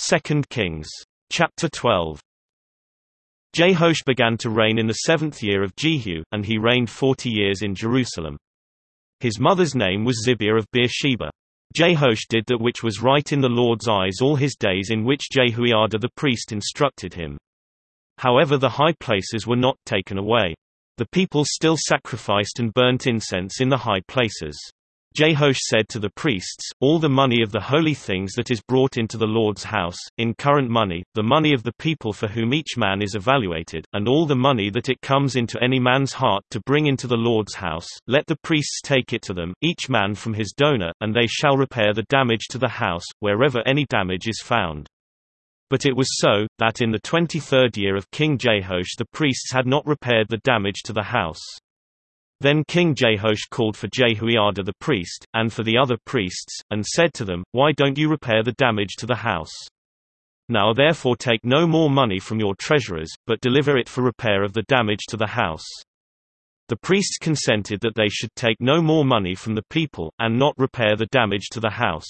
2 Kings. Chapter 12. Jehoash began to reign in the 7th year of Jehu, and he reigned 40 years in Jerusalem. His mother's name was Zibiah of Beersheba. Jehoash did that which was right in the Lord's eyes all his days in which Jehoiada the priest instructed him. However, the high places were not taken away. The people still sacrificed and burnt incense in the high places. Jehoash said to the priests, "All the money of the holy things that is brought into the Lord's house, in current money, the money of the people for whom each man is evaluated, and all the money that it comes into any man's heart to bring into the Lord's house, let the priests take it to them, each man from his donor, and they shall repair the damage to the house, wherever any damage is found." But it was so, that in the 23rd year of King Jehoash the priests had not repaired the damage to the house. Then King Jehoash called for Jehoiada the priest, and for the other priests, and said to them, "Why don't you repair the damage to the house? Now therefore take no more money from your treasurers, but deliver it for repair of the damage to the house." The priests consented that they should take no more money from the people, and not repair the damage to the house.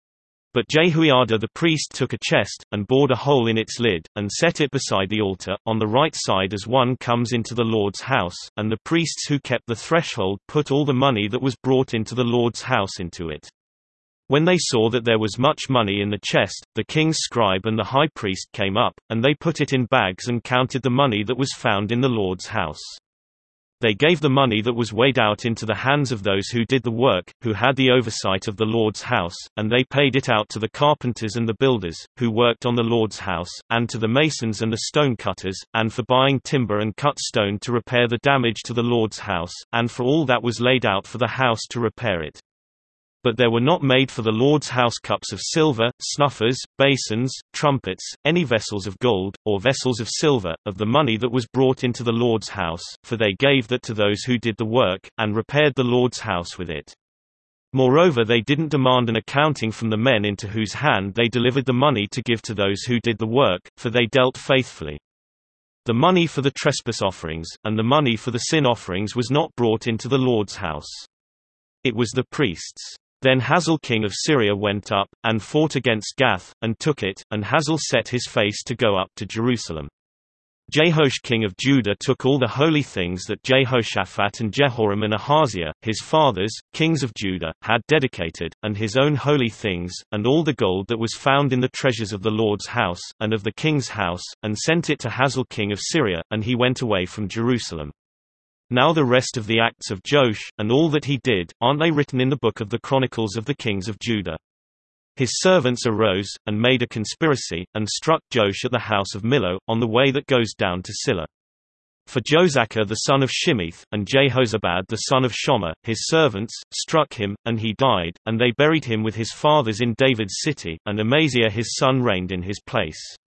But Jehoiada the priest took a chest, and bored a hole in its lid, and set it beside the altar, on the right side as one comes into the Lord's house, and the priests who kept the threshold put all the money that was brought into the Lord's house into it. When they saw that there was much money in the chest, the king's scribe and the high priest came up, and they put it in bags and counted the money that was found in the Lord's house. They gave the money that was weighed out into the hands of those who did the work, who had the oversight of the Lord's house, and they paid it out to the carpenters and the builders, who worked on the Lord's house, and to the masons and the stone cutters, and for buying timber and cut stone to repair the damage to the Lord's house, and for all that was laid out for the house to repair it. But there were not made for the Lord's house cups of silver, snuffers, basins, trumpets, any vessels of gold, or vessels of silver, of the money that was brought into the Lord's house, for they gave that to those who did the work, and repaired the Lord's house with it. Moreover, they didn't demand an accounting from the men into whose hand they delivered the money to give to those who did the work, for they dealt faithfully. The money for the trespass offerings, and the money for the sin offerings was not brought into the Lord's house. It was the priests'. Then Hazael king of Syria went up, and fought against Gath, and took it, and Hazael set his face to go up to Jerusalem. Jehoash king of Judah took all the holy things that Jehoshaphat and Jehoram and Ahaziah, his fathers, kings of Judah, had dedicated, and his own holy things, and all the gold that was found in the treasures of the Lord's house, and of the king's house, and sent it to Hazael king of Syria, and he went away from Jerusalem. Now the rest of the acts of Joash, and all that he did, aren't they written in the book of the Chronicles of the kings of Judah? His servants arose, and made a conspiracy, and struck Joash at the house of Millo, on the way that goes down to Silla. For Josachar the son of Shimith, and Jehozabad the son of Shomer, his servants, struck him, and he died, and they buried him with his fathers in David's city, and Amaziah his son reigned in his place.